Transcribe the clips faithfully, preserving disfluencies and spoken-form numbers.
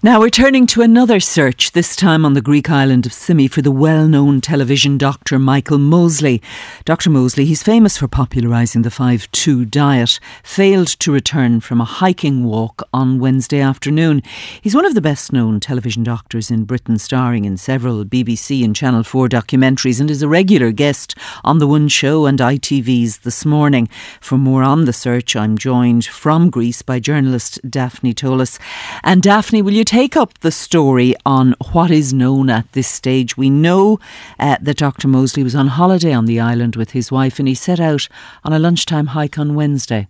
Now we're turning to another search, this time on the Greek island of Symi, for the well-known television doctor Michael Mosley. Doctor Mosley, he's famous for popularising the five two diet, failed to return from a hiking walk on Wednesday afternoon. He's one of the best-known television doctors in Britain, starring in several B B C and Channel four documentaries, and is a regular guest on The One Show and I T V's This Morning. For more on the search, I'm joined from Greece by journalist Daphne Tolis. And Daphne, will you take up the story on what is known at this stage? We know uh, that Doctor Mosley was on holiday on the island with his wife, and he set out on a lunchtime hike on Wednesday.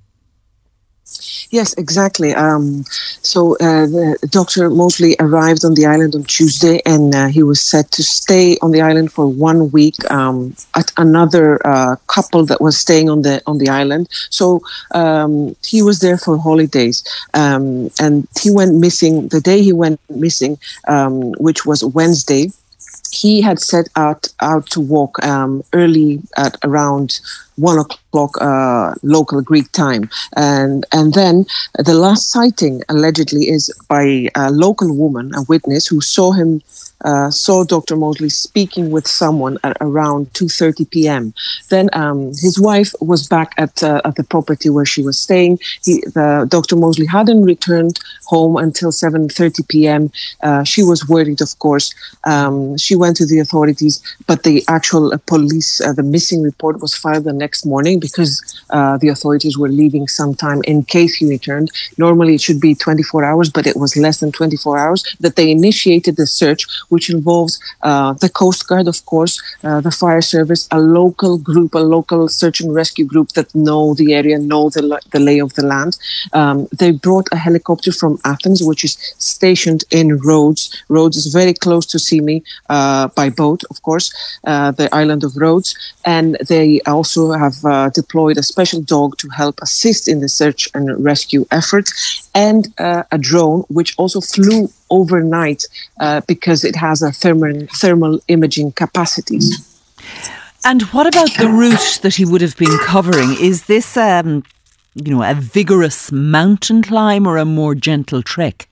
Yes, exactly. Um, so uh, the, Doctor Mosley arrived on the island on Tuesday, and uh, he was set to stay on the island for one week um, at another uh, couple that was staying on the on the island. So um, he was there for holidays, um, and he went missing. The day he went missing, um, which was Wednesday, he had set out out to walk um, early at around one o'clock uh, local Greek time, and and then the last sighting allegedly is by a local woman, a witness who saw him. Uh, saw Doctor Mosley speaking with someone at around two thirty p.m. Then um, his wife was back at uh, at the property where she was staying. He, the, Doctor Mosley hadn't returned home until seven thirty p.m. Uh, she was worried, of course. Um, she went to the authorities, but the actual uh, police, uh, the missing report was filed the next morning because uh, the authorities were leaving some time in case he returned. Normally it should be twenty-four hours, but it was less than twenty-four hours that they initiated the search, which involves uh, the Coast Guard, of course, uh, the fire service, a local group, a local search and rescue group that know the area, know the, the lay of the land. Um, they brought a helicopter from Athens, which is stationed in Rhodes. Rhodes is very close to Symi uh, by boat, of course, uh, the island of Rhodes. And they also have uh, deployed a special dog to help assist in the search and rescue efforts, and uh, a drone, which also flew overnight uh, because it has a thermal, thermal imaging capacities. And what about the route that he would have been covering? Is this, um, you know, a vigorous mountain climb or a more gentle trek?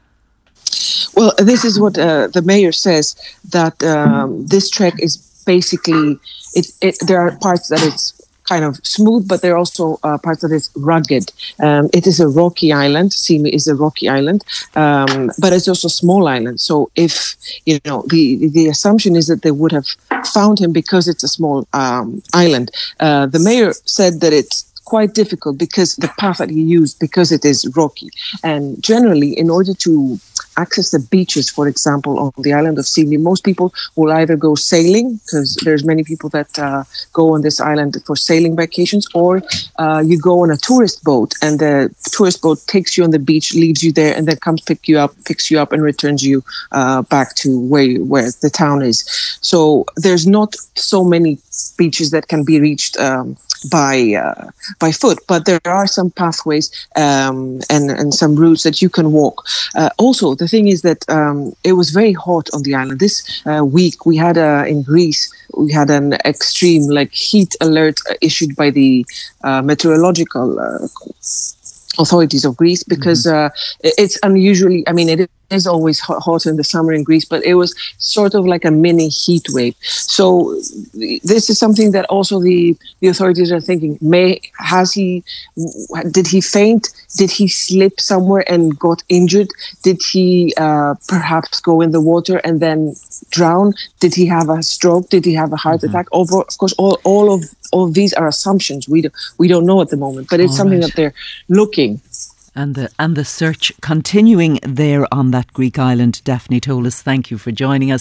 Well, this is what uh, the mayor says, that um, this trek is basically, it, it, there are parts that it's kind of smooth, but there are also uh, parts that is rugged. Um, it is a rocky island. Symi is a rocky island, um, but it's also a small island. So if, you know, the, the assumption is that they would have found him because it's a small um, island. Uh, the mayor said that it's quite difficult because the path that he used, because it is rocky. And generally, in order to access the beaches, for example, on the island of Symi, most people will either go sailing, because there's many people that uh, go on this island for sailing vacations, or uh, you go on a tourist boat, and the tourist boat takes you on the beach, leaves you there, and then comes pick you up, picks you up, and returns you uh, back to where where the town is. So there's not so many beaches that can be reached um, by uh, by foot, but there are some pathways um, and and some routes that you can walk. Uh, also, the thing is that um, it was very hot on the island this uh, week. We had uh, in Greece, we had an extreme like heat alert issued by the uh, meteorological uh, authorities of Greece, because uh, it's unusually, I mean, it is always hot, hot in the summer in Greece, but it was sort of like a mini heat wave. So this is something that also the, the authorities are thinking, may, has he, did he faint? Did he slip somewhere and got injured? Did he uh, perhaps go in the water and then drown? Did he have a stroke? Did he have a heart mm-hmm. attack? Of, of course, all, all of all of these are assumptions. We, do, we don't know at the moment, but it's all something right. that they're looking. And the and the search continuing there on that Greek island. Daphne Tolis, thank you for joining us.